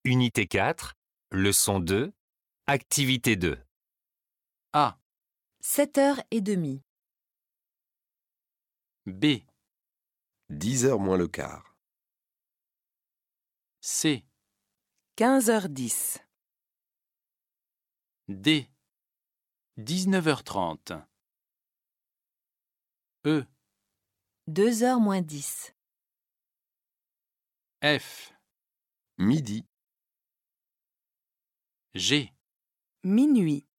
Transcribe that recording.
Unité 4, leçon 2, activité 2. A, 7h30. B, 10h moins le quart. C, 15h10. D, 19h30. E, 2h moins 10. F, Midi. G. Minuit.